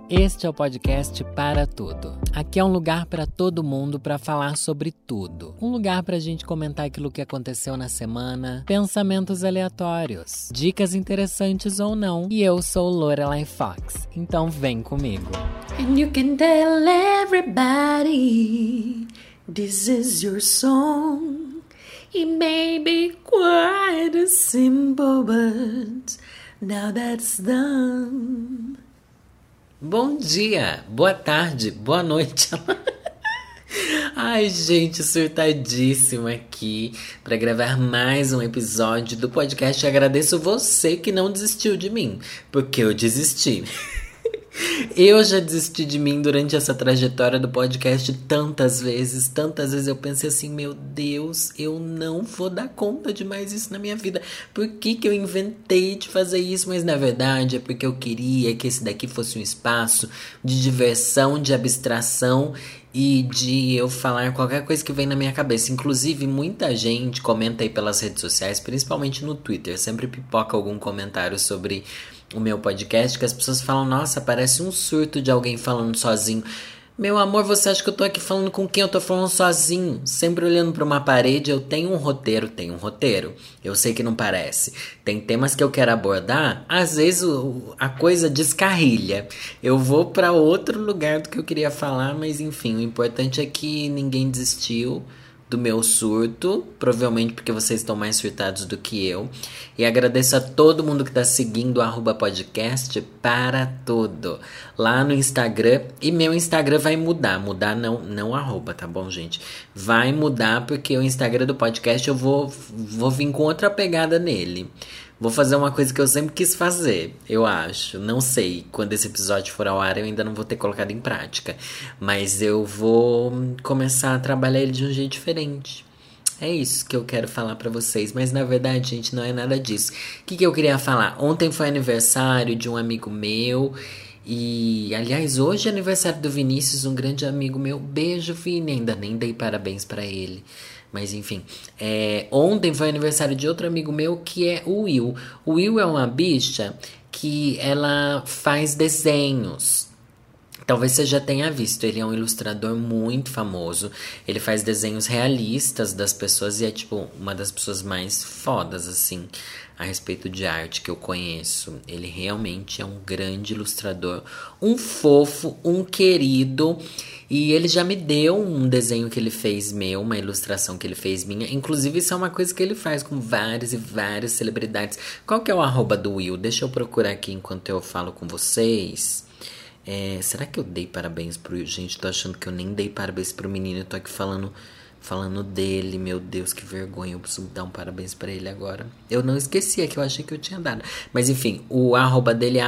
Este é o podcast Para Tudo. Aqui é um lugar para todo mundo para falar sobre tudo. Um lugar para a gente comentar aquilo que aconteceu na semana, pensamentos aleatórios, dicas interessantes ou não. E eu sou Lorelai Fox, então vem comigo. And you can tell everybody this is your song. It may be quite simple, but now that's done. Bom dia, boa tarde, boa noite. Ai, gente, surtadíssima aqui para gravar mais um episódio do podcast. Agradeço você que não desistiu de mim, porque eu desisti. Eu já desisti de mim durante essa trajetória do podcast tantas vezes eu pensei assim, meu Deus, eu não vou dar conta de mais isso na minha vida. Por que eu inventei de fazer isso? Mas na verdade é porque eu queria que esse daqui fosse um espaço de diversão, de abstração e de eu falar qualquer coisa que vem na minha cabeça. Inclusive, muita gente comenta aí pelas redes sociais, principalmente no Twitter, sempre pipoca algum comentário sobre o meu podcast, que as pessoas falam, nossa, parece um surto de alguém falando sozinho. Meu amor, você acha que eu tô aqui falando com quem? Eu tô falando sozinho, sempre olhando pra uma parede. Eu tenho um roteiro. Eu sei que não parece. Tem temas que eu quero abordar, às vezes a coisa descarrilha. Eu vou pra outro lugar do que eu queria falar, mas enfim, o importante é que ninguém desistiu do meu surto, provavelmente porque vocês estão mais surtados do que eu. E agradeço a todo mundo que tá seguindo o @podcast para tudo lá no Instagram. E meu Instagram vai mudar não arroba, tá bom, gente? Vai mudar porque o Instagram do podcast eu vou vir com outra pegada nele. Vou fazer uma coisa que eu sempre quis fazer, eu acho. Não sei, quando esse episódio for ao ar eu ainda não vou ter colocado em prática. Mas eu vou começar a trabalhar ele de um jeito diferente. É isso que eu quero falar pra vocês. Mas na verdade, gente, não é nada disso. O que eu queria falar? Ontem foi aniversário de um amigo meu. E, aliás, hoje é aniversário do Vinícius, um grande amigo meu. Beijo, Vini. Ainda nem dei parabéns pra ele. Mas enfim, ontem foi aniversário de outro amigo meu que é o Will. O Will é uma bicha que ela faz desenhos. Talvez você já tenha visto, ele é um ilustrador muito famoso. Ele faz desenhos realistas das pessoas e é tipo uma das pessoas mais fodas assim a respeito de arte que eu conheço. Ele realmente é um grande ilustrador, um fofo, um querido. E ele já me deu um desenho que ele fez meu, uma ilustração que ele fez minha. Inclusive, isso é uma coisa que ele faz com várias e várias celebridades. Qual que é o @do Will? Deixa eu procurar aqui enquanto eu falo com vocês. Será que eu dei parabéns pro... Gente, tô achando que eu nem dei parabéns pro menino. Eu tô aqui falando dele. Meu Deus, que vergonha. Eu preciso dar um parabéns pra ele agora. Eu não esqueci, é que eu achei que eu tinha dado. Mas enfim, o @ dele é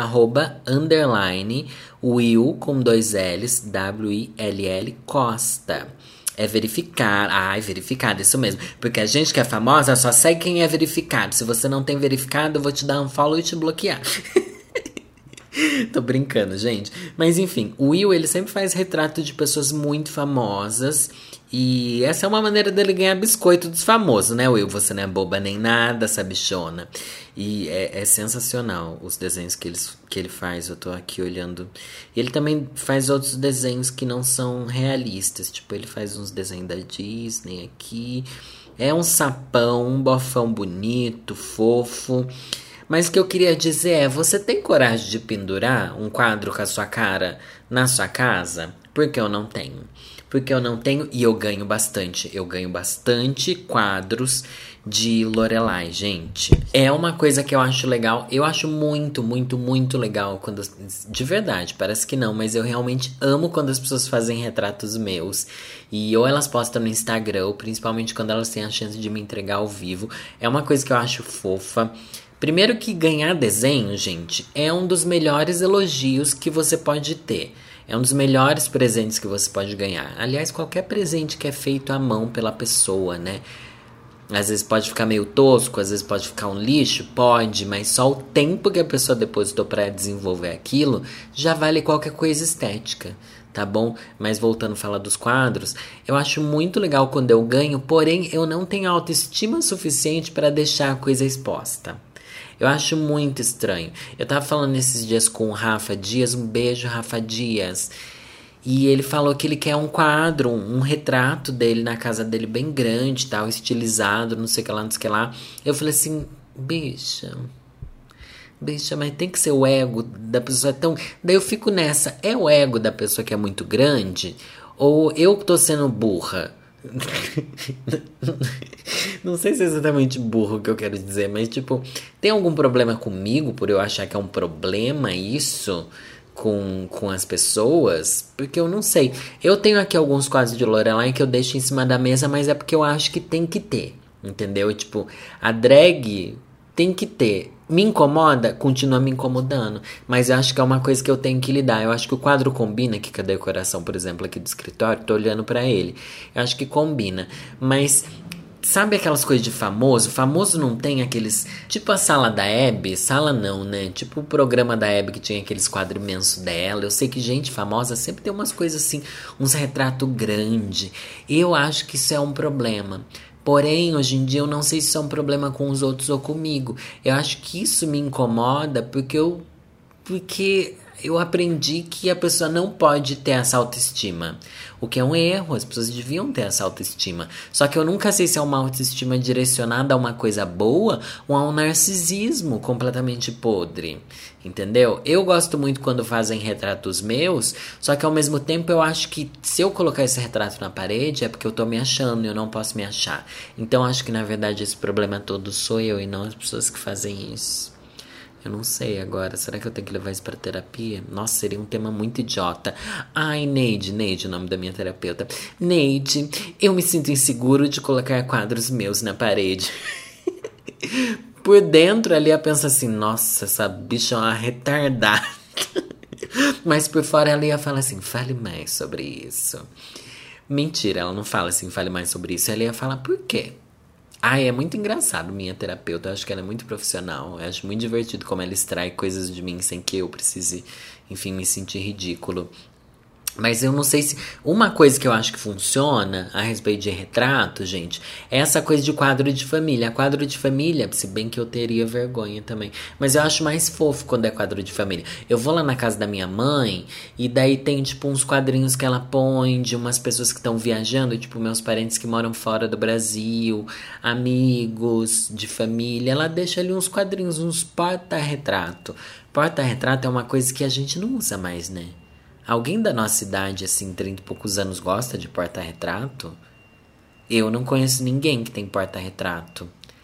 __ Will com 2 L's, WILL Costa. É verificado. Ai, verificado, isso mesmo. Porque a gente que é famosa só segue quem é verificado. Se você não tem verificado, eu vou te dar um follow e te bloquear. Tô brincando, gente. Mas enfim, o Will, ele sempre faz retrato de pessoas muito famosas. E essa é uma maneira dele ganhar biscoito dos famosos, né, Will? Você não é boba nem nada, sabichona. E é sensacional os desenhos que ele faz. Eu tô aqui olhando. Ele também faz outros desenhos que não são realistas. Tipo, ele faz uns desenhos da Disney aqui. É um sapão, um bofão bonito, fofo. Mas o que eu queria dizer é, você tem coragem de pendurar um quadro com a sua cara na sua casa? Porque eu não tenho. Porque eu não tenho e eu ganho bastante. Eu ganho bastante quadros de Lorelai, gente. É uma coisa que eu acho legal. Eu acho muito, muito, muito legal quando... De verdade, parece que não, mas eu realmente amo quando as pessoas fazem retratos meus. E ou elas postam no Instagram, ou principalmente quando elas têm a chance de me entregar ao vivo. É uma coisa que eu acho fofa. Primeiro que ganhar desenho, gente, é um dos melhores elogios que você pode ter. É um dos melhores presentes que você pode ganhar. Aliás, qualquer presente que é feito à mão pela pessoa, né? Às vezes pode ficar meio tosco, às vezes pode ficar um lixo, pode, mas só o tempo que a pessoa depositou para desenvolver aquilo já vale qualquer coisa estética, tá bom? Mas voltando a falar dos quadros, eu acho muito legal quando eu ganho, porém eu não tenho autoestima suficiente para deixar a coisa exposta. Eu acho muito estranho. Eu tava falando esses dias com o Rafa Dias, um beijo, Rafa Dias. E ele falou que ele quer um quadro, um retrato dele na casa dele bem grande, tal, estilizado, não sei o que lá, não sei o que lá. Eu falei assim, bicha, mas tem que ser o ego da pessoa tão... Daí eu fico nessa, é o ego da pessoa que é muito grande? Ou eu que tô sendo burra? Não sei se é exatamente burro o que eu quero dizer, mas tipo, tem algum problema comigo por eu achar que é um problema isso com as pessoas? Porque eu não sei. Eu tenho aqui alguns quadros de Lorelai que eu deixo em cima da mesa, mas é porque eu acho que tem que ter, entendeu? Tipo, a drag tem que ter. Me incomoda? Continua me incomodando. Mas eu acho que é uma coisa que eu tenho que lidar. Eu acho que o quadro combina aqui com a decoração, por exemplo, aqui do escritório. Tô olhando pra ele. Eu acho que combina. Mas sabe aquelas coisas de famoso? Famoso não tem aqueles... Tipo a sala da Hebe. Sala não, né? Tipo o programa da Hebe que tinha aqueles quadros imensos dela. Eu sei que gente famosa sempre tem umas coisas assim. Uns retratos grandes. Eu acho que isso é um problema. Porém, hoje em dia eu não sei se isso é um problema com os outros ou comigo. Eu acho que isso me incomoda porque eu aprendi que a pessoa não pode ter essa autoestima. O que é um erro, as pessoas deviam ter essa autoestima. Só que eu nunca sei se é uma autoestima direcionada a uma coisa boa ou a um narcisismo completamente podre. Entendeu? Eu gosto muito quando fazem retratos meus, só que ao mesmo tempo eu acho que se eu colocar esse retrato na parede é porque eu tô me achando e eu não posso me achar. Então acho que na verdade esse problema todo sou eu e não as pessoas que fazem isso. Eu não sei agora. Será que eu tenho que levar isso pra terapia? Nossa, seria um tema muito idiota. Ai, Neide, o nome da minha terapeuta. Neide, eu me sinto inseguro de colocar quadros meus na parede. Por dentro ali ela pensa assim, nossa, essa bicha é uma retardada. Mas por fora ela ia falar assim, fale mais sobre isso. Mentira, ela não fala assim, fale mais sobre isso. Ela ia falar, por quê? Ai, é muito engraçado minha terapeuta, eu acho que ela é muito profissional, eu acho muito divertido como ela extrai coisas de mim sem que eu precise, enfim, me sentir ridículo. Mas eu não sei se... Uma coisa que eu acho que funciona a respeito de retrato, gente, é essa coisa de quadro de família. Quadro de família, se bem que eu teria vergonha também. Mas eu acho mais fofo quando é quadro de família. Eu vou lá na casa da minha mãe e daí tem, tipo, uns quadrinhos que ela põe de umas pessoas que estão viajando. Tipo, meus parentes que moram fora do Brasil, amigos de família. Ela deixa ali uns quadrinhos, uns porta-retrato. Porta-retrato é uma coisa que a gente não usa mais, né? Alguém da nossa idade, assim, 30 e poucos anos, gosta de porta-retrato? Eu não conheço ninguém que tem porta-retrato.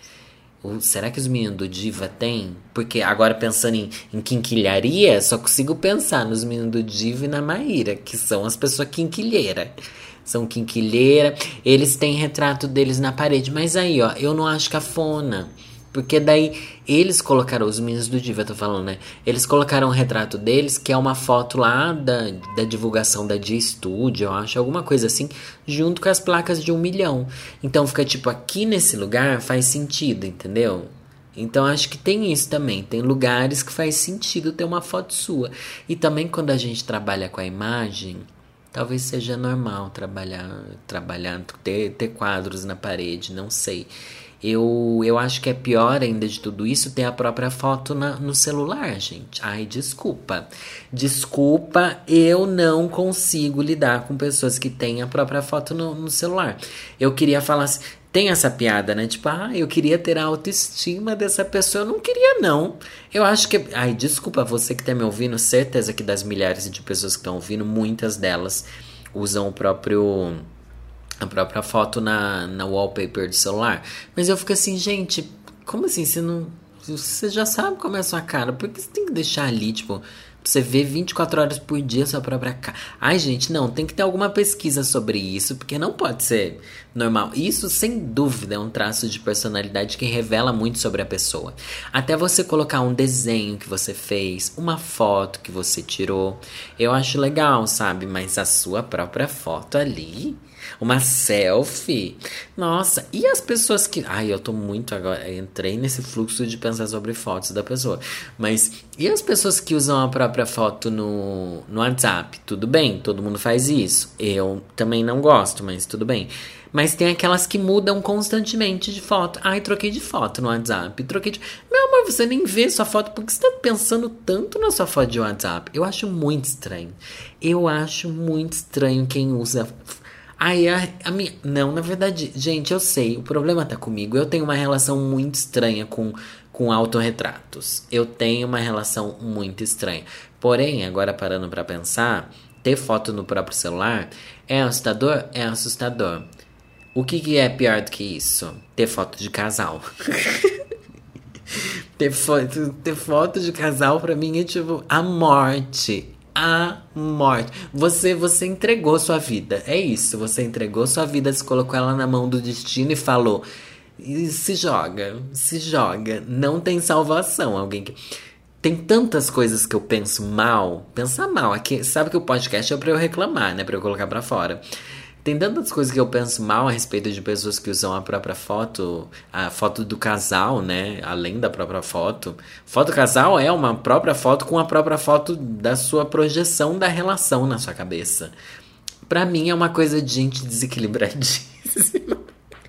Será que os meninos do Diva têm? Porque agora pensando em quinquilharia, só consigo pensar nos meninos do Diva e na Maíra, que são as pessoas quinquilheiras. São quinquilheira, eles têm retrato deles na parede. Mas aí, ó, eu não acho cafona. Porque daí eles colocaram, os meninos do Diva, eu tô falando, né? Eles colocaram o retrato deles, que é uma foto lá da divulgação da Dia Studio, eu acho, alguma coisa assim, junto com as placas de 1 milhão. Então fica tipo, aqui nesse lugar faz sentido, entendeu? Então acho que tem isso também. Tem lugares que faz sentido ter uma foto sua. E também quando a gente trabalha com a imagem, talvez seja normal trabalhar ter quadros na parede, não sei. Eu acho que é pior ainda de tudo isso ter a própria foto no celular, gente. Ai, desculpa. Desculpa, eu não consigo lidar com pessoas que têm a própria foto no celular. Eu queria falar assim, tem essa piada, né? Tipo, eu queria ter a autoestima dessa pessoa. Eu não queria, não. Eu acho que... Ai, desculpa, você que tá me ouvindo, certeza que das milhares de pessoas que estão ouvindo, muitas delas usam a própria foto na wallpaper do celular. Mas eu fico assim, gente, como assim? Você já sabe como é a sua cara. Por que você tem que deixar ali, tipo, pra você ver 24 horas por dia a sua própria cara? Ai, gente, não, tem que ter alguma pesquisa sobre isso, porque não pode ser normal. Isso, sem dúvida, é um traço de personalidade que revela muito sobre a pessoa. Até você colocar um desenho que você fez, uma foto que você tirou, eu acho legal, sabe? Mas a sua própria foto ali... Uma selfie? Nossa, e as pessoas que... Ai, eu tô muito agora... Entrei nesse fluxo de pensar sobre fotos da pessoa. Mas, e as pessoas que usam a própria própria foto no WhatsApp. Tudo bem, todo mundo faz isso. Eu também não gosto, mas tudo bem. Mas tem aquelas que mudam constantemente de foto. Ai, troquei de foto no WhatsApp. Meu amor, você nem vê sua foto. Por que você tá pensando tanto na sua foto de WhatsApp? Eu acho muito estranho. Eu acho muito estranho quem usa... Ai, a minha... Não, na verdade, gente, eu sei. O problema tá comigo. Eu tenho uma relação muito estranha com autorretratos. Eu tenho uma relação muito estranha. Porém, agora parando pra pensar, ter foto no próprio celular é assustador? É assustador. O que é pior do que isso? Ter foto de casal. ter foto de casal pra mim é tipo a morte. A morte. Você entregou sua vida. É isso. Você entregou sua vida, se colocou ela na mão do destino e falou... E se joga. Se joga. Não tem salvação. Alguém que... Tem tantas coisas que eu penso mal. Pensar mal. Aqui, sabe que o podcast é pra eu reclamar, né? Pra eu colocar pra fora. Tem tantas coisas que eu penso mal a respeito de pessoas que usam a própria foto, a foto do casal, né? Além da própria foto. Foto casal é uma própria foto com a própria foto da sua projeção da relação na sua cabeça. Pra mim é uma coisa de gente desequilibradíssima.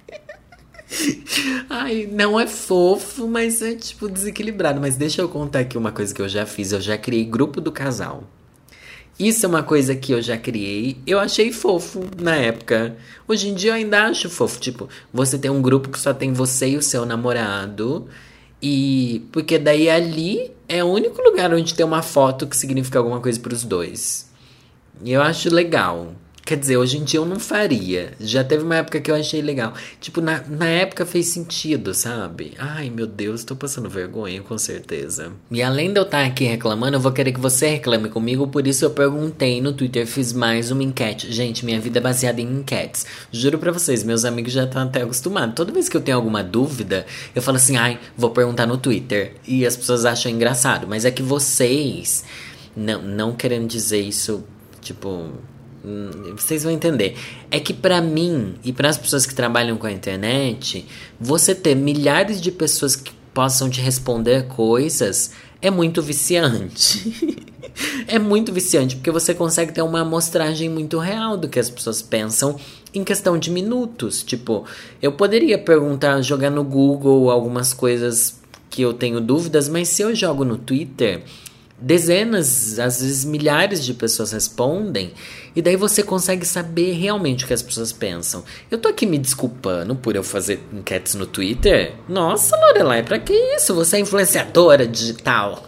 Ai, não é fofo, mas é tipo desequilibrado. Mas deixa eu contar aqui uma coisa que eu já fiz. Eu já criei grupo do casal. Isso é uma coisa que eu já criei. Eu achei fofo na época. Hoje em dia eu ainda acho fofo. Tipo, você tem um grupo que só tem você e o seu namorado. E... Porque daí ali é o único lugar onde tem uma foto que significa alguma coisa pros dois. E eu acho legal. Quer dizer, hoje em dia eu não faria. Já teve uma época que eu achei legal. Tipo, na época fez sentido, sabe? Ai, meu Deus, tô passando vergonha, com certeza. E além de eu estar aqui reclamando, eu vou querer que você reclame comigo. Por isso eu perguntei no Twitter, fiz mais uma enquete. Gente, minha vida é baseada em enquetes. Juro pra vocês, meus amigos já estão até acostumados. Toda vez que eu tenho alguma dúvida, eu falo assim, ai, vou perguntar no Twitter. E as pessoas acham engraçado. Mas é que vocês, não querendo dizer isso, tipo... Vocês vão entender. É que pra mim e para as pessoas que trabalham com a internet, você ter milhares de pessoas que possam te responder coisas é muito viciante. É muito viciante porque você consegue ter uma amostragem muito real do que as pessoas pensam em questão de minutos. Tipo, eu poderia perguntar, jogar no Google algumas coisas que eu tenho dúvidas, mas se eu jogo no Twitter, dezenas, às vezes milhares de pessoas respondem e daí você consegue saber realmente o que as pessoas pensam. Eu tô aqui me desculpando por eu fazer enquetes no Twitter? Nossa, Lorelai, pra que isso? Você é influenciadora digital.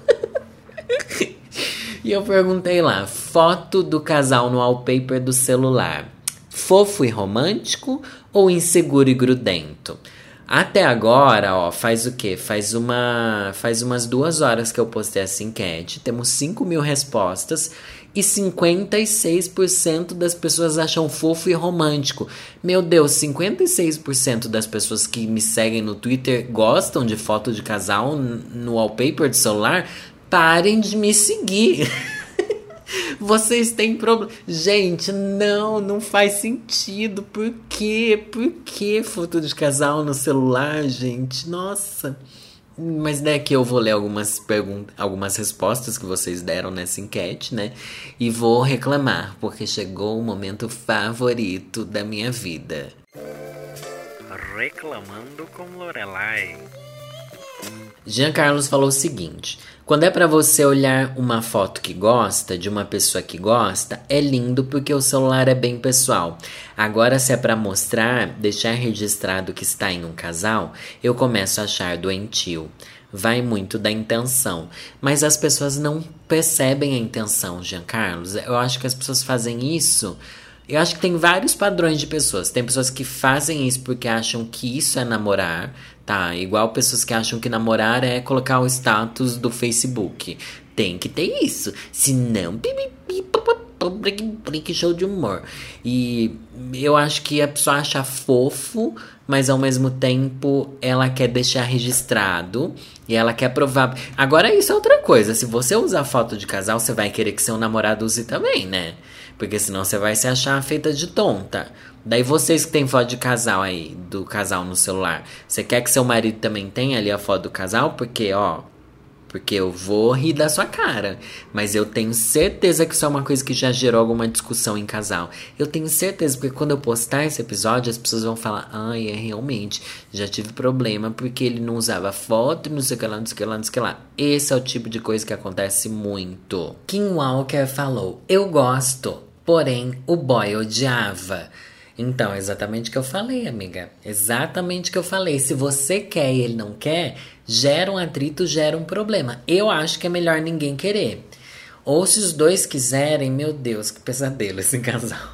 E eu perguntei lá, foto do casal no wallpaper do celular, fofo e romântico ou inseguro e grudento? Até agora, ó, faz o quê? Faz umas 2 horas que eu postei essa enquete. Temos 5.000 respostas e 56% das pessoas acham fofo e romântico. Meu Deus, 56% das pessoas que me seguem no Twitter gostam de foto de casal no wallpaper do celular? Parem de me seguir. Vocês têm problema. Gente, não faz sentido. Por quê? Por que foto de casal no celular, gente? Nossa. Mas daqui eu vou ler algumas respostas que vocês deram nessa enquete, né? E vou reclamar, porque chegou o momento favorito da minha vida. Reclamando com Lorelai. Jean Carlos falou o seguinte: quando é pra você olhar uma foto que gosta, de uma pessoa que gosta, é lindo porque o celular é bem pessoal. Agora, se é pra mostrar, deixar registrado que está em um casal, eu começo a achar doentio. Vai muito da intenção. Mas as pessoas não percebem a intenção, Jean Carlos. Eu acho que as pessoas fazem isso... Eu acho que tem vários padrões de pessoas. Tem pessoas que fazem isso porque acham que isso é namorar, tá? Igual pessoas que acham que namorar é colocar o status do Facebook. Tem que ter isso. Senão... show de humor. E eu acho que a pessoa acha fofo, mas ao mesmo tempo ela quer deixar registrado e ela quer provar. Agora isso é outra coisa. Se você usar foto de casal, você vai querer que seu namorado use também, né? Porque senão você vai se achar feita de tonta. Daí vocês que tem foto de casal aí, do casal no celular, você quer que seu marido também tenha ali a foto do casal? Porque, ó, porque eu vou rir da sua cara. Mas eu tenho certeza que isso é uma coisa que já gerou alguma discussão em casal. Eu tenho certeza, porque quando eu postar esse episódio, as pessoas vão falar: ai, realmente, já tive problema porque ele não usava foto, não sei o que lá, não sei o que lá, não sei o que lá. Esse é o tipo de coisa que acontece muito. Kim Walker falou: eu gosto, porém o boy odiava. Então, exatamente o que eu falei, amiga. Exatamente o que eu falei. Se você quer e ele não quer, gera um atrito, gera um problema. Eu acho que é melhor ninguém querer. Ou se os dois quiserem, meu Deus, que pesadelo esse casal.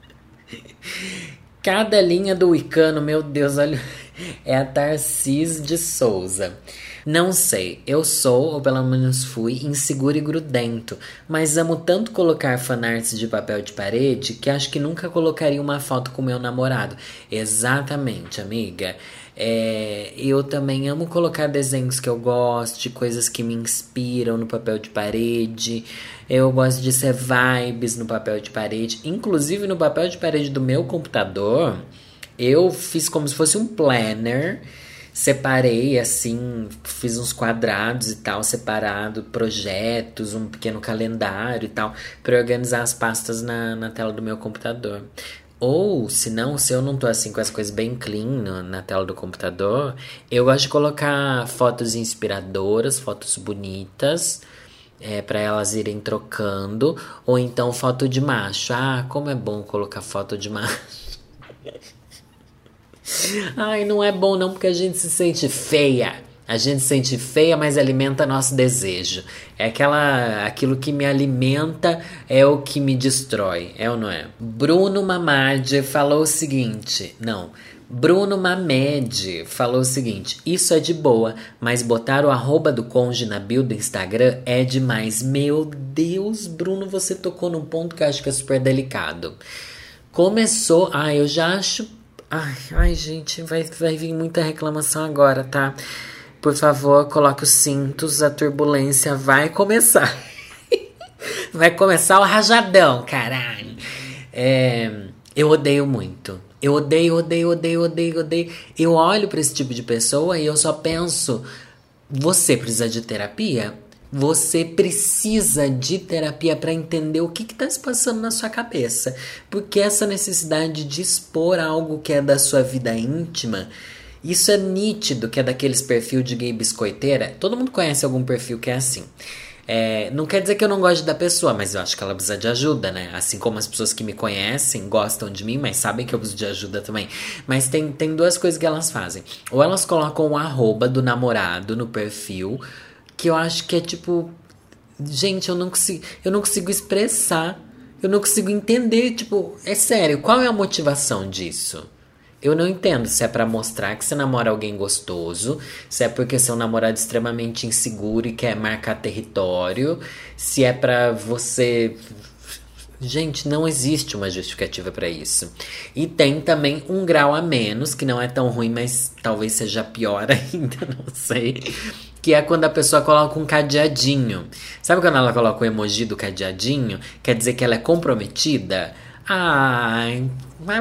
Cada linha do Wicano, meu Deus, olha, é a Tarcís de Souza. Não sei, eu sou, ou pelo menos fui, inseguro e grudento, mas amo tanto colocar fanarts de papel de parede que acho que nunca colocaria uma foto com meu namorado. Exatamente, amiga. Eu também amo colocar desenhos que eu gosto, de coisas que me inspiram no papel de parede. Eu gosto de ser vibes no papel de parede. Inclusive no papel de parede do meu computador, eu fiz como se fosse um planner. Separei assim, fiz uns quadrados e tal, separado, projetos, um pequeno calendário e tal, para organizar as pastas na tela do meu computador. Ou, se eu não tô assim com as coisas bem clean na tela do computador, eu gosto de colocar fotos inspiradoras, fotos bonitas, para elas irem trocando, ou então foto de macho. Ah, como é bom colocar foto de macho. Ai, não é bom não, porque a gente se sente feia. A gente se sente feia, mas alimenta nosso desejo. Aquilo que me alimenta é o que me destrói, é ou não é? Bruno Mamad falou o seguinte, Bruno Mamed falou o seguinte: isso é de boa, mas botar o arroba do cônjuge na bio do Instagram é demais. Meu Deus, Bruno, você tocou num ponto que eu acho que é super delicado. Começou, eu já acho... Ai, gente, vai vir muita reclamação agora, tá? Por favor, coloque os cintos, a turbulência vai começar. Vai começar o rajadão, caralho. Eu odeio muito. Eu odeio. Eu olho pra esse tipo de pessoa e eu só penso: você precisa de terapia? Você precisa de terapia para entender o que está se passando na sua cabeça. Porque essa necessidade de expor algo que é da sua vida íntima, isso é nítido, que é daqueles perfil de gay biscoiteira. Todo mundo conhece algum perfil que é assim. Não quer dizer que eu não goste da pessoa, mas eu acho que ela precisa de ajuda, né? Assim como as pessoas que me conhecem gostam de mim, mas sabem que eu preciso de ajuda também. Mas tem duas coisas que elas fazem. Ou elas colocam o arroba do namorado no perfil, que eu acho que é tipo... Gente, eu não consigo expressar. Eu não consigo entender, tipo... É sério, qual é a motivação disso? Eu não entendo se é pra mostrar que você namora alguém gostoso, se é porque seu namorado é extremamente inseguro e quer marcar território, se é pra você... Gente, não existe uma justificativa pra isso. E tem também um grau a menos, que não é tão ruim, mas talvez seja pior ainda, não sei. Que é quando a pessoa coloca um cadeadinho. Sabe quando ela coloca o emoji do cadeadinho? Quer dizer que ela é comprometida? Ai...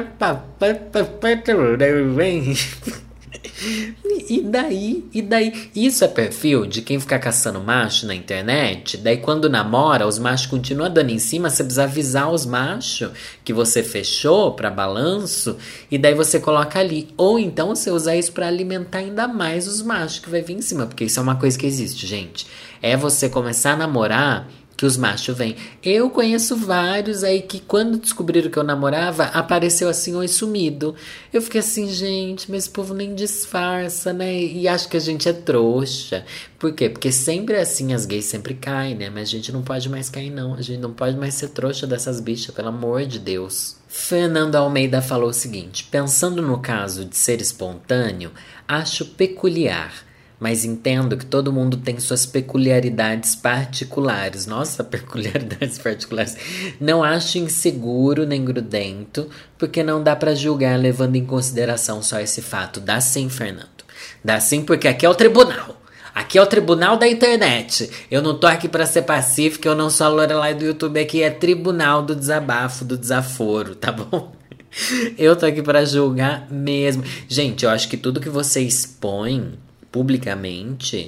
E daí? Isso é perfil de quem fica caçando macho na internet? Daí quando namora, os machos continuam dando em cima, você precisa avisar os machos que você fechou pra balanço, e daí você coloca ali. Ou então você usa isso pra alimentar ainda mais os machos que vai vir em cima, porque isso é uma coisa que existe, gente. É você começar a namorar que os machos vêm. Eu conheço vários aí que quando descobriram que eu namorava, apareceu assim, oi, sumido. Eu fiquei assim, gente, mas esse povo nem disfarça, né? E acho que a gente é trouxa. Por quê? Porque sempre é assim, as gays sempre caem, né? Mas a gente não pode mais cair, não. A gente não pode mais ser trouxa dessas bichas, pelo amor de Deus. Fernando Almeida falou o seguinte: pensando no caso de ser espontâneo, acho peculiar, mas entendo que todo mundo tem suas peculiaridades particulares. Nossa, peculiaridades particulares. Não acho inseguro nem grudento, porque não dá pra julgar levando em consideração só esse fato. Dá sim, Fernando. Dá sim, porque aqui é o tribunal. Aqui é o tribunal da internet. Eu não tô aqui pra ser pacífica, eu não sou a Lorelai do YouTube. Aqui é tribunal do desabafo, do desaforo, tá bom? Eu tô aqui pra julgar mesmo. Gente, eu acho que tudo que você expõe publicamente,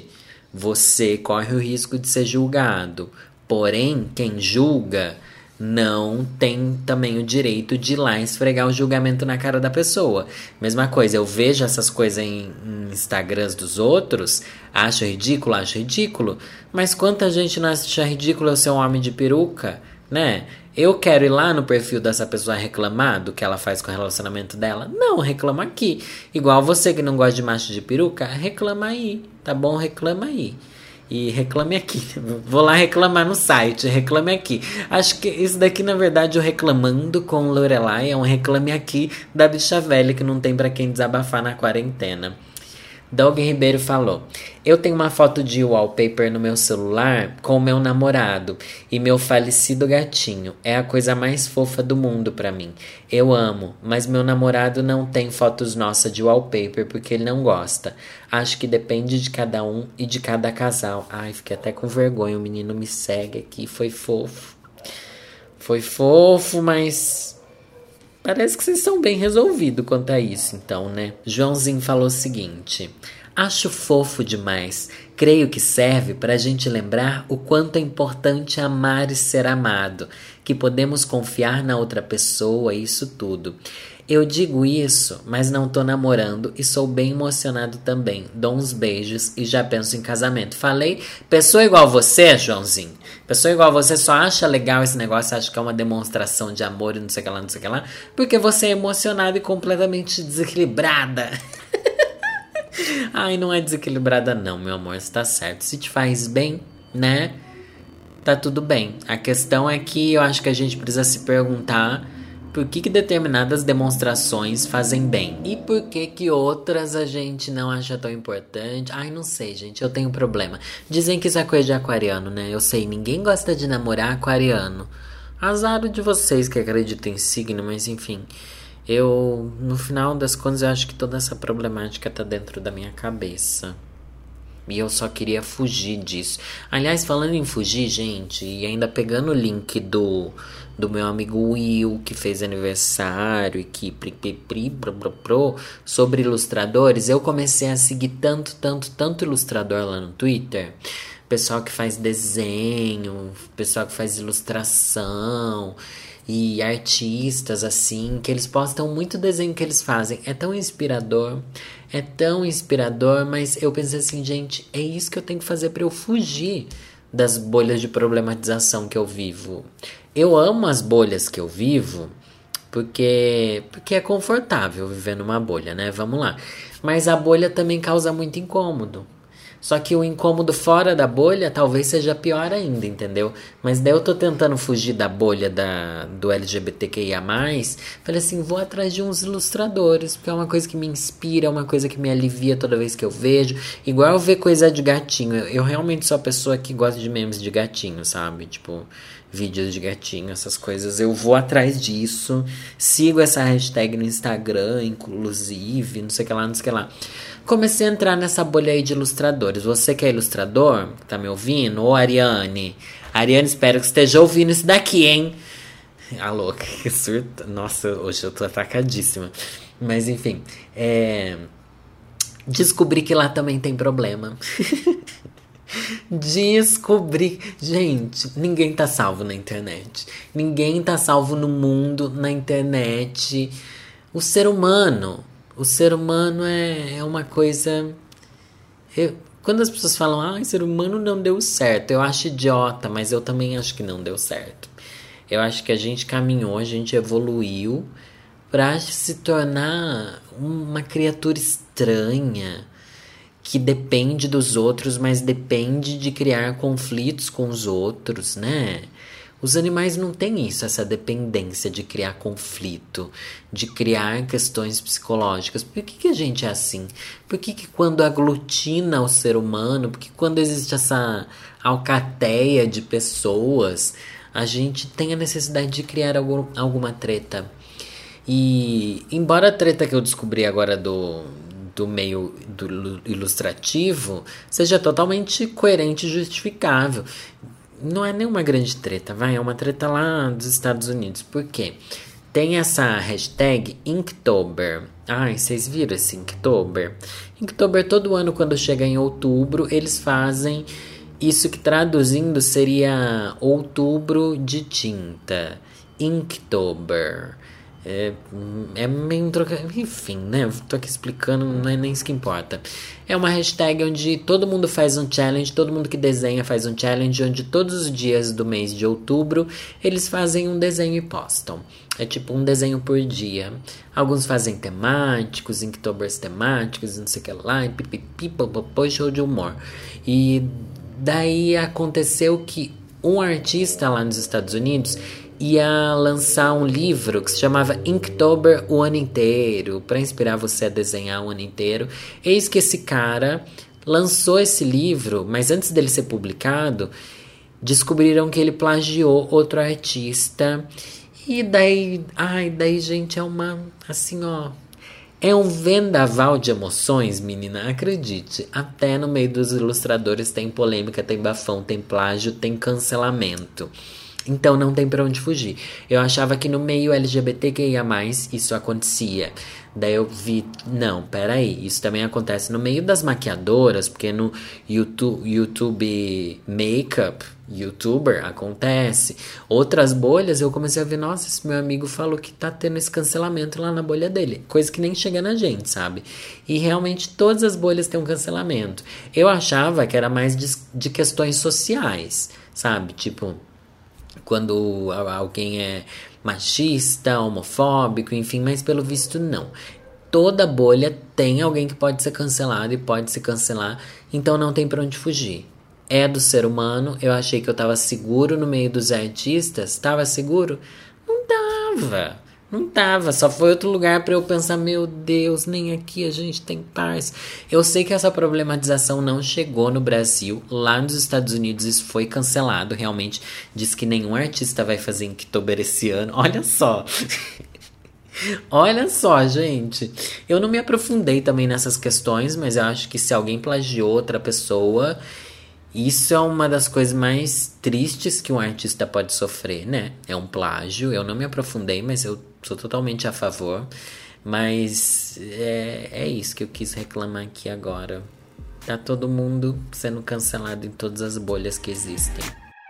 você corre o risco de ser julgado. Porém, quem julga não tem também o direito de ir lá esfregar o julgamento na cara da pessoa. Mesma coisa, eu vejo essas coisas em Instagrams dos outros, acho ridículo, mas quanta gente não acha ridículo eu ser um homem de peruca, né? Eu quero ir lá no perfil dessa pessoa reclamar do que ela faz com o relacionamento dela? Não, reclama aqui. Igual você que não gosta de macho de peruca, reclama aí, tá bom? Reclama aí. E reclame aqui. Vou lá reclamar no site, reclame aqui. Acho que isso daqui, na verdade, o Reclamando com Lorelai é um reclame aqui da bicha velha que não tem pra quem desabafar na quarentena. Doug Ribeiro falou: eu tenho uma foto de wallpaper no meu celular com o meu namorado e meu falecido gatinho. É a coisa mais fofa do mundo pra mim. Eu amo, mas meu namorado não tem fotos nossas de wallpaper porque ele não gosta. Acho que depende de cada um e de cada casal. Ai, fiquei até com vergonha, o menino me segue aqui, foi fofo. Foi fofo, mas... parece que vocês estão bem resolvidos quanto a isso, então, né? Joãozinho falou o seguinte: acho fofo demais. Creio que serve para a gente lembrar o quanto é importante amar e ser amado, que podemos confiar na outra pessoa e isso tudo. Eu digo isso, mas não tô namorando e sou bem emocionado também. Dou uns beijos e já penso em casamento. Falei, pessoa igual você, Joãozinho. Pessoa igual você só acha legal esse negócio, acha que é uma demonstração de amor e não sei o que lá, não sei o que lá, porque você é emocionada e completamente desequilibrada. Ai, não é desequilibrada não, meu amor, você tá certo. Se te faz bem, né, tá tudo bem. A questão é que eu acho que a gente precisa se perguntar por que determinadas demonstrações fazem bem e por que outras a gente não acha tão importante. Ai, não sei, gente, eu tenho problema. Dizem que isso é coisa de aquariano, né? Eu sei, ninguém gosta de namorar aquariano. Azar de vocês que acreditam em signo, mas enfim. Eu, no final das contas, eu acho que toda essa problemática tá dentro da minha cabeça. E eu só queria fugir disso. Aliás, falando em fugir, gente, e ainda pegando o link do meu amigo Will, que fez aniversário e que sobre ilustradores, eu comecei a seguir tanto ilustrador lá no Twitter. Pessoal que faz desenho, pessoal que faz ilustração e artistas, assim, que eles postam muito desenho que eles fazem. É tão inspirador, mas eu pensei assim, gente, é isso que eu tenho que fazer pra eu fugir das bolhas de problematização que eu vivo. Eu amo as bolhas que eu vivo, porque é confortável viver numa bolha, né? Vamos lá. Mas a bolha também causa muito incômodo. Só que o incômodo fora da bolha talvez seja pior ainda, entendeu? Mas daí eu tô tentando fugir da bolha do LGBTQIA+. Falei assim, vou atrás de uns ilustradores, porque é uma coisa que me inspira, é uma coisa que me alivia toda vez que eu vejo. Igual eu ver coisa de gatinho. Eu realmente sou a pessoa que gosta de memes de gatinho, sabe? Tipo, vídeos de gatinho, essas coisas. Eu vou atrás disso. Sigo essa hashtag no Instagram, inclusive, não sei o que lá, não sei o que lá. Comecei a entrar nessa bolha aí de ilustradores. Você que é ilustrador, tá me ouvindo? Ô, Ariane. Ariane, espero que esteja ouvindo isso daqui, hein? A louca, que surta. Nossa, hoje eu tô atacadíssima. Mas, enfim. Descobri que lá também tem problema. Descobri. Gente, ninguém tá salvo na internet. Ninguém tá salvo no mundo, na internet. O ser humano é uma coisa... Quando as pessoas falam, o ser humano não deu certo, eu acho idiota, mas eu também acho que não deu certo. Eu acho que a gente caminhou, a gente evoluiu pra se tornar uma criatura estranha, que depende dos outros, mas depende de criar conflitos com os outros, né? Os animais não têm isso, essa dependência de criar conflito, de criar questões psicológicas. Por que a gente é assim? Por que quando aglutina o ser humano, por que quando existe essa alcateia de pessoas, a gente tem a necessidade de criar alguma treta? E, embora a treta que eu descobri agora do meio do ilustrativo seja totalmente coerente e justificável, não é nenhuma grande treta, é uma treta lá dos Estados Unidos. Por quê? Tem essa hashtag Inktober. Ai, vocês viram esse Inktober? Inktober, todo ano, quando chega em outubro, eles fazem isso que traduzindo seria outubro de tinta. Inktober. É meio um troca... Enfim, né? Tô aqui explicando, não é nem isso que importa. É uma hashtag onde todo mundo faz um challenge, todo mundo que desenha faz um challenge, onde todos os dias do mês de outubro eles fazem um desenho e postam. É tipo um desenho por dia. Alguns fazem temáticos, Inktober's temáticos, não sei o que lá, e pipipi, popopô, show de humor. E daí aconteceu que um artista lá nos Estados Unidos ia lançar um livro que se chamava Inktober o ano inteiro, para inspirar você a desenhar o ano inteiro. Eis que esse cara lançou esse livro, mas antes dele ser publicado, descobriram que ele plagiou outro artista. E daí, gente, é uma, assim, ó, é um vendaval de emoções, menina, acredite. Até no meio dos ilustradores tem polêmica, tem bafão, tem plágio, tem cancelamento. Então não tem pra onde fugir. Eu achava que no meio LGBTQIA+, isso acontecia. Daí eu vi, não, peraí, isso também acontece no meio das maquiadoras, porque no YouTube Makeup, YouTuber, acontece. Outras bolhas, eu comecei a ver, nossa, esse meu amigo falou que tá tendo esse cancelamento lá na bolha dele. Coisa que nem chega na gente, sabe? E realmente todas as bolhas têm um cancelamento. Eu achava que era mais de questões sociais, sabe? Tipo, quando alguém é machista, homofóbico, enfim, mas pelo visto não. Toda bolha tem alguém que pode ser cancelado e pode se cancelar, então não tem pra onde fugir. É do ser humano. Eu achei que eu tava seguro no meio dos artistas. Tava seguro? Não tava. Só foi outro lugar pra eu pensar, meu Deus, nem aqui a gente tem paz. Eu sei que essa problematização não chegou no Brasil. Lá nos Estados Unidos isso foi cancelado. Realmente diz que nenhum artista vai fazer Inktober esse ano. Olha só. Olha só, gente. Eu não me aprofundei também nessas questões, mas eu acho que se alguém plagiou outra pessoa, isso é uma das coisas mais tristes que um artista pode sofrer, né? É um plágio. Eu não me aprofundei, mas eu sou totalmente a favor. Mas é isso que eu quis reclamar aqui agora. Tá todo mundo sendo cancelado em todas as bolhas que existem.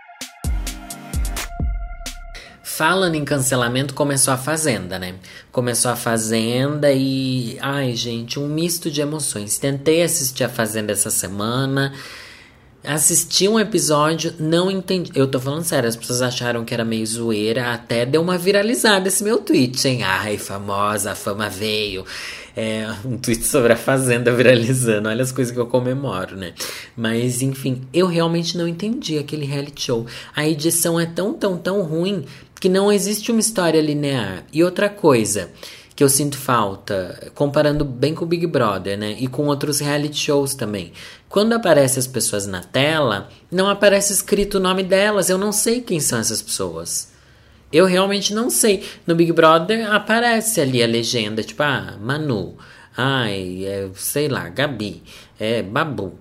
Falando em cancelamento, começou a Fazenda, né? Começou a Fazenda e... Ai, gente, um misto de emoções. Tentei assistir a Fazenda essa semana. Assisti um episódio, não entendi. Eu tô falando sério, as pessoas acharam que era meio zoeira. Até deu uma viralizada esse meu tweet, hein? Ai, famosa, a fama veio. Um tweet sobre a Fazenda viralizando. Olha as coisas que eu comemoro, né? Mas, enfim, eu realmente não entendi aquele reality show. A edição é tão ruim que não existe uma história linear. E outra coisa que eu sinto falta, comparando bem com o Big Brother, né? E com outros reality shows também. Quando aparecem as pessoas na tela, não aparece escrito o nome delas. Eu não sei quem são essas pessoas. Eu realmente não sei. No Big Brother aparece ali a legenda, tipo, Manu. Sei lá, Gabi. Babu.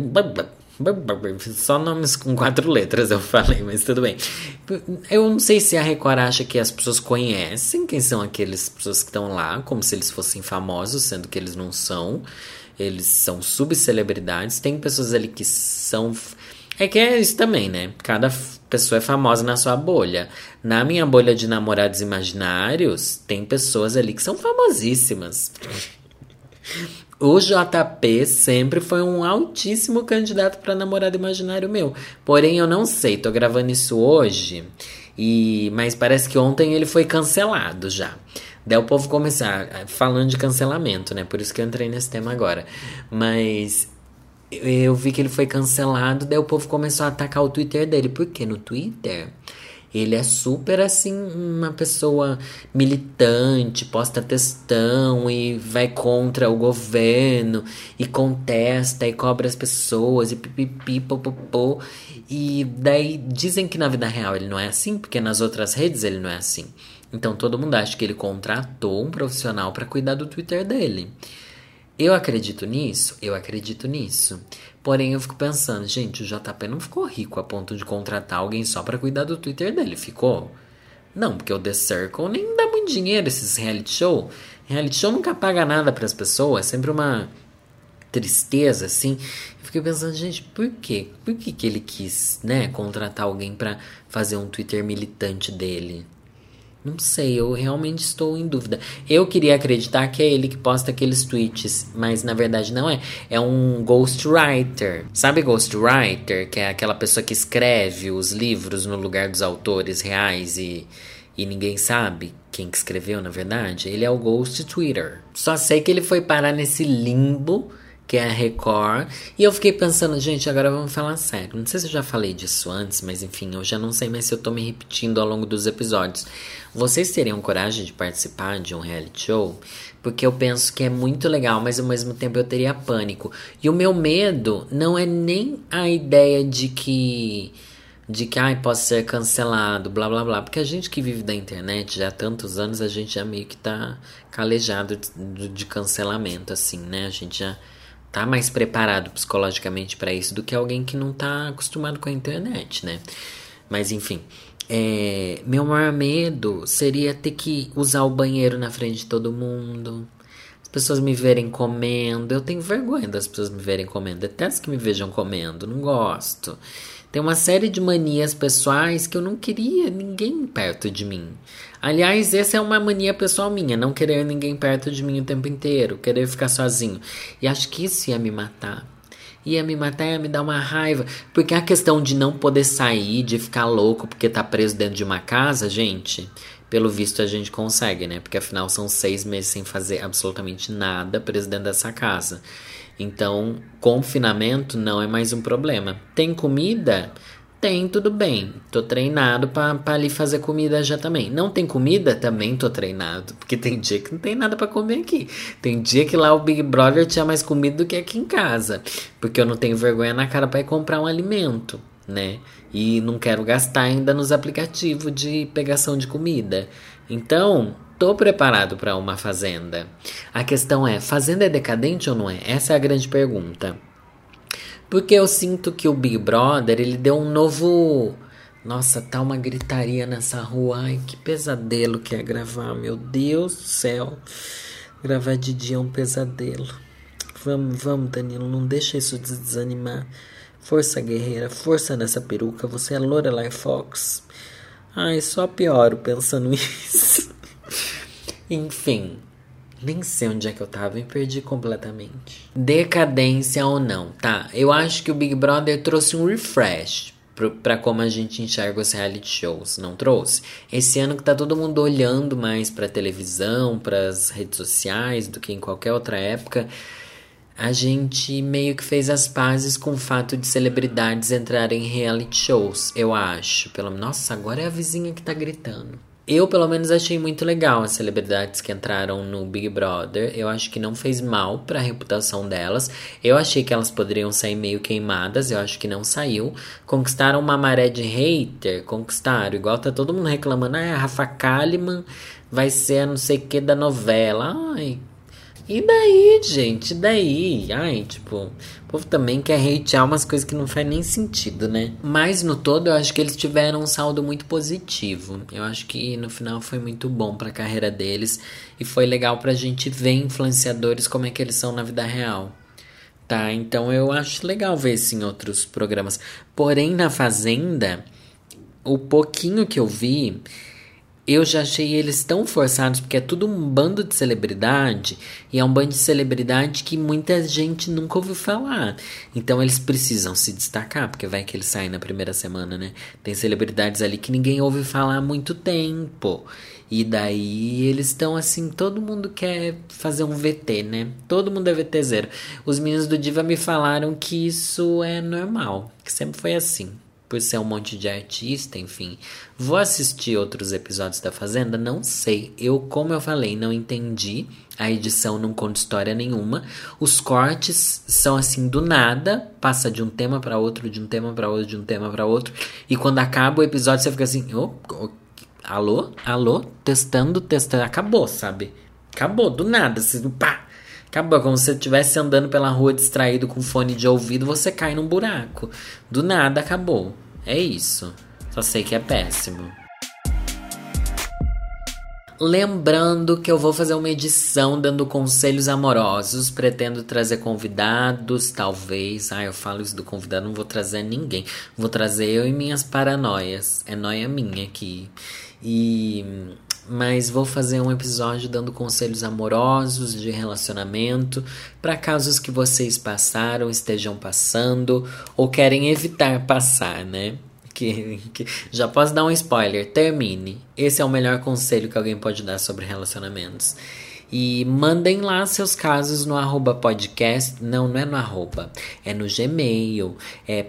Só nomes com 4 letras eu falei, mas tudo bem. Eu não sei se a Record acha que as pessoas conhecem quem são aquelas pessoas que estão lá, como se eles fossem famosos, sendo que eles não são. Eles são subcelebridades. Tem pessoas ali que são... É que é isso também, né? Cada pessoa é famosa na sua bolha. Na minha bolha de namorados imaginários, tem pessoas ali que são famosíssimas. O JP sempre foi um altíssimo candidato para namorado imaginário meu. Porém, eu não sei, tô gravando isso hoje, mas parece que ontem ele foi cancelado já. Daí o povo começar falando de cancelamento, né? Por isso que eu entrei nesse tema agora. Mas eu vi que ele foi cancelado, daí o povo começou a atacar o Twitter dele. Porque no Twitter ele é super, assim, uma pessoa militante, posta textão e vai contra o governo e contesta e cobra as pessoas e pipipi, popopô. E daí dizem que na vida real ele não é assim, porque nas outras redes ele não é assim. Então todo mundo acha que ele contratou um profissional para cuidar do Twitter dele. Eu acredito nisso? Eu acredito nisso. Porém, eu fico pensando, gente, o JP não ficou rico a ponto de contratar alguém só pra cuidar do Twitter dele, ficou? Não, porque o The Circle nem dá muito dinheiro, esses reality show. Reality show nunca paga nada pras pessoas, é sempre uma tristeza, assim. Eu fiquei pensando, gente, por quê? Por que ele quis, né, contratar alguém pra fazer um Twitter militante dele? Não sei, eu realmente estou em dúvida. Eu queria acreditar que é ele que posta aqueles tweets, mas na verdade não é. É um ghostwriter. Sabe ghostwriter? Que é aquela pessoa que escreve os livros no lugar dos autores reais e ninguém sabe quem que escreveu, na verdade. Ele é o Ghost Twitter. Só sei que ele foi parar nesse limbo que é a Record. E eu fiquei pensando, gente, agora vamos falar sério. Não sei se eu já falei disso antes, mas enfim, eu já não sei mais se eu tô me repetindo ao longo dos episódios. Vocês teriam coragem de participar de um reality show? Porque eu penso que é muito legal, mas ao mesmo tempo eu teria pânico. E o meu medo não é nem a ideia de que posso ser cancelado, blá blá blá. Porque a gente que vive da internet já há tantos anos, a gente já meio que tá calejado de cancelamento, assim, né? A gente já tá mais preparado psicologicamente pra isso do que alguém que não tá acostumado com a internet, né? Mas enfim, meu maior medo seria ter que usar o banheiro na frente de todo mundo. As pessoas me verem comendo. Eu tenho vergonha das pessoas me verem comendo. Detesto que me vejam comendo, não gosto. Tem uma série de manias pessoais que eu não queria ninguém perto de mim. Aliás, essa é uma mania pessoal minha, não querer ninguém perto de mim o tempo inteiro, querer ficar sozinho. E acho que isso ia me matar. Ia me matar, ia me dar uma raiva. Porque a questão de não poder sair, de ficar louco porque tá preso dentro de uma casa, gente, pelo visto a gente consegue, né? Porque afinal são 6 meses sem fazer absolutamente nada preso dentro dessa casa. Então, confinamento não é mais um problema. Tem comida? Tem, tudo bem. Tô treinado pra ali fazer comida já também. Não tem comida? Também tô treinado. Porque tem dia que não tem nada pra comer aqui. Tem dia que lá o Big Brother tinha mais comida do que aqui em casa. Porque eu não tenho vergonha na cara pra ir comprar um alimento, né? E não quero gastar ainda nos aplicativos de pegação de comida. Então, tô preparado pra uma fazenda. A questão é, fazenda é decadente ou não é? Essa é a grande pergunta. Porque eu sinto que o Big Brother, ele deu um novo... Nossa, tá uma gritaria nessa rua. Ai, que pesadelo que é gravar, meu Deus do céu. Gravar de dia é um pesadelo. Vamos, Danilo, não deixa isso desanimar. Força, guerreira, força nessa peruca. Você é Lorelai Fox. Ai, só pioro pensando isso. Enfim... Nem sei onde é que eu tava, me perdi completamente. Decadência ou não, tá? Eu acho que o Big Brother trouxe um refresh pra como a gente enxerga os reality shows, não trouxe? Esse ano que tá todo mundo olhando mais pra televisão, pras redes sociais, do que em qualquer outra época, a gente meio que fez as pazes com o fato de celebridades entrarem em reality shows, eu acho. Nossa, agora é a vizinha que tá gritando. Eu, pelo menos, achei muito legal as celebridades que entraram no Big Brother. Eu acho que não fez mal pra reputação delas. Eu achei que elas poderiam sair meio queimadas. Eu acho que não saiu. Conquistaram uma maré de hater. Conquistaram. Igual tá todo mundo reclamando. Ah, a Rafa Kalimann vai ser a não sei o que da novela. Ai... E daí, gente? E daí? Ai, tipo... O povo também quer hatear umas coisas que não faz nem sentido, né? Mas, no todo, eu acho que eles tiveram um saldo muito positivo. Eu acho que, no final, foi muito bom pra carreira deles. E foi legal pra gente ver influenciadores como é que eles são na vida real. Tá? Então, eu acho legal ver isso em outros programas. Porém, na Fazenda, o pouquinho que eu vi... Eu já achei eles tão forçados, porque é tudo um bando de celebridade, e é um bando de celebridade que muita gente nunca ouviu falar. Então eles precisam se destacar, porque vai que eles saem na primeira semana, né? Tem celebridades ali que ninguém ouve falar há muito tempo. E daí eles estão assim, todo mundo quer fazer um VT, né? Todo mundo é VT0. Os meninos do Diva me falaram que isso é normal, que sempre foi assim. Por ser um monte de artista, enfim. Vou assistir outros episódios da Fazenda? Não sei. Como eu falei, não entendi. A edição não conta história nenhuma. Os cortes são assim, do nada. Passa de um tema pra outro, de um tema pra outro, de um tema pra outro. E quando acaba o episódio, você fica assim... Alô? Testando. Acabou, sabe? Acabou, do nada. Assim, pá! Acabou, como se você estivesse andando pela rua distraído com fone de ouvido, você cai num buraco. Do nada, acabou. É isso. Só sei que é péssimo. Lembrando que eu vou fazer uma edição dando conselhos amorosos. Pretendo trazer convidados, talvez. Eu falo isso do convidado, não vou trazer ninguém. Vou trazer eu e minhas paranoias. É nóia minha aqui. Mas vou fazer um episódio dando conselhos amorosos de relacionamento para casos que vocês passaram, estejam passando ou querem evitar passar, né? Que já posso dar um spoiler, termine. Esse é o melhor conselho que alguém pode dar sobre relacionamentos. E mandem lá seus casos no @podcast. Não é no @, é no Gmail. É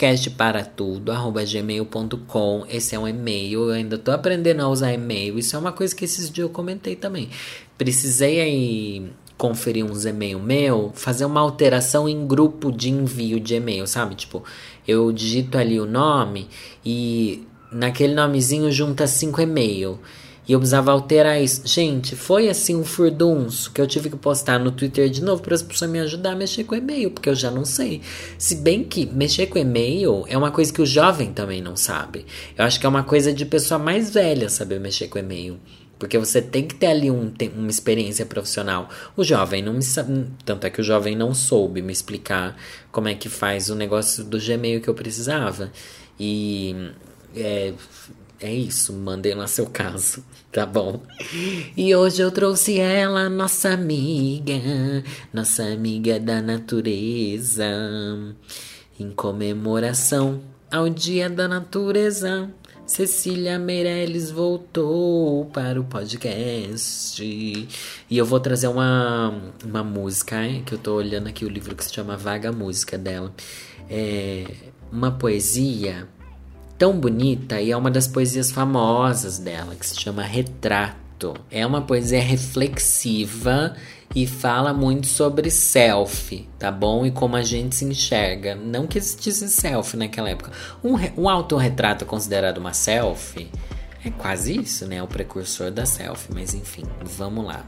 podcastparatudo@gmail.com. Esse é um e-mail. Eu ainda tô aprendendo a usar e-mail. Isso é uma coisa que esses dias eu comentei também. Precisei aí conferir uns e-mail meu, fazer uma alteração em grupo de envio de e-mail, sabe? Tipo, eu digito ali o nome e naquele nomezinho junta 5 e-mail. E eu precisava alterar isso. Gente, foi assim um furdunço que eu tive que postar no Twitter de novo para as pessoas me ajudar a mexer com e-mail, porque eu já não sei. Se bem que mexer com e-mail é uma coisa que o jovem também não sabe. Eu acho que é uma coisa de pessoa mais velha saber mexer com e-mail. Porque você tem que ter ali uma experiência profissional. O jovem não me sabe. Tanto é que o jovem não soube me explicar como é que faz o negócio do Gmail que eu precisava. E é isso, mandei lá seu caso, tá bom? E hoje eu trouxe ela, nossa amiga da natureza, em comemoração ao Dia da Natureza. Cecília Meirelles voltou para o podcast. E eu vou trazer uma música, que eu tô olhando aqui o livro que se chama Vaga Música dela. É uma poesia tão bonita e é uma das poesias famosas dela, que se chama Retrato. É uma poesia reflexiva e fala muito sobre selfie, tá bom? E como a gente se enxerga. Não que existisse selfie naquela época. Um autorretrato é considerado uma selfie? É quase isso, né? O precursor da selfie. Mas enfim, vamos lá.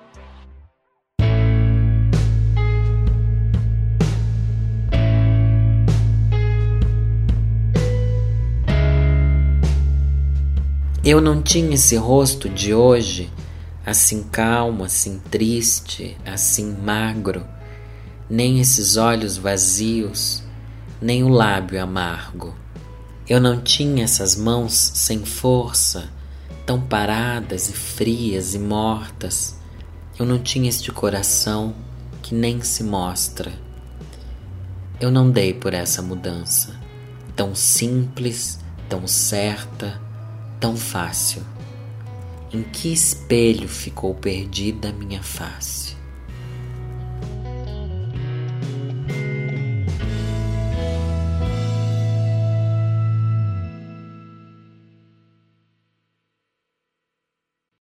Eu não tinha esse rosto de hoje, assim calmo, assim triste, assim magro, nem esses olhos vazios, nem o lábio amargo. Eu não tinha essas mãos sem força, tão paradas e frias e mortas. Eu não tinha este coração que nem se mostra. Eu não dei por essa mudança, tão simples, tão certa, tão fácil. Em que espelho ficou perdida minha face?